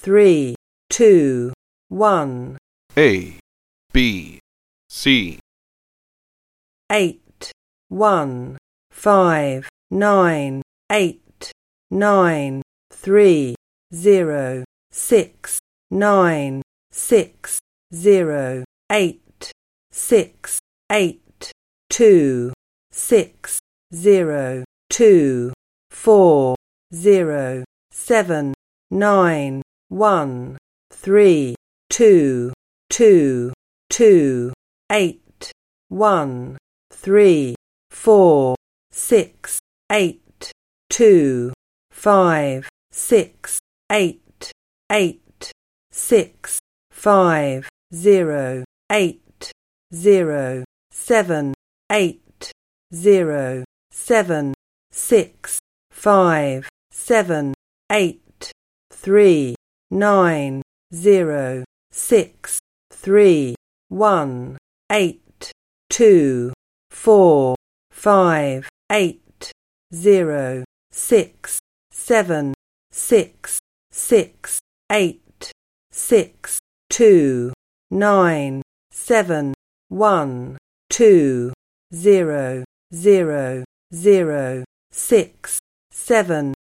3, 2, 1. A, B, C. 8, 1, 5, 9, 8, 9, 3, 0, 6, 9, 6, 0, 8, 6, 8, 2, 6, 0, 2, 4, 0, 7, 9, 1, 3, 2, 2, 2, 8, 1, 3, 4, 6, 8, 2, 5, 6, 8, 8, 6, 5, 0, 8, 0, 7, 8, 0, 7, 6, 5, 7, 8, 3, 9, 0, 6, 3, 1, 8, 2, 4, 5, 8, 0, 6, 7, 6, 6, 8, 6, 2, 9, 7, 1, 2, 0, 0, 0, 6, 7,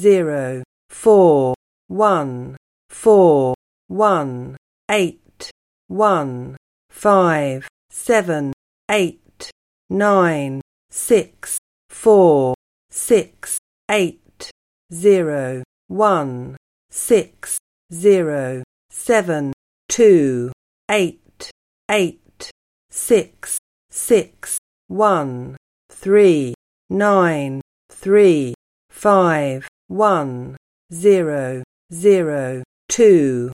0, 4, 1, 4, 1, 8, 1, 5, 7, 8, 9, 6, 4, 6, 8, 0, 1, 6, 0, 7, 2, 8, 8, 6, 6, 1, 3, 9, 3, 5, 1, 0, 0, 2,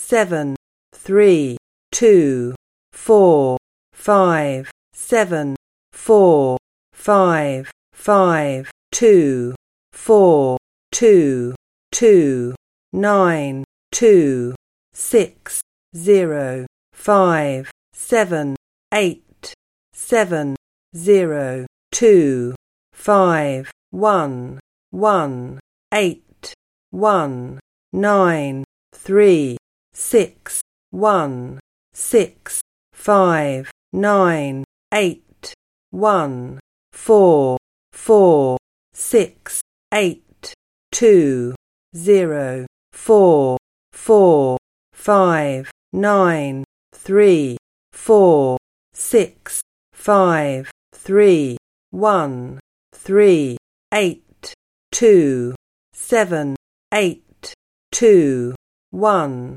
7, 3, 2, 4, 5, 7, 4, 5, 5, 2, 4, 2, 2, 9, 2, 6, 0, 5, 7, 8, 7, 0, 2, 5, 1, 1, 8, 1, 9, 3, 6, 1, 6, 5, 9, 8, 1, 4, 4, 6, 8, 2, 0, 4, 4, 5, 9, 3, 4, 6, 5, 3, 1, 3, 8, 2, 7, 8, 2, 1,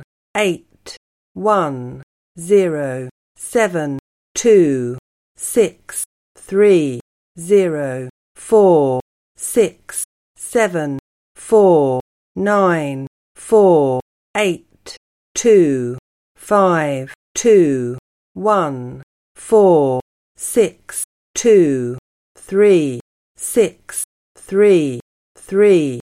8, 1, 0, 7, 2, 6, 3, 0, 4, 6, 7, 4, 9, 4, 8, 2, 5, 2, 1, 4, 6, 2, 3, 6, 3, 3,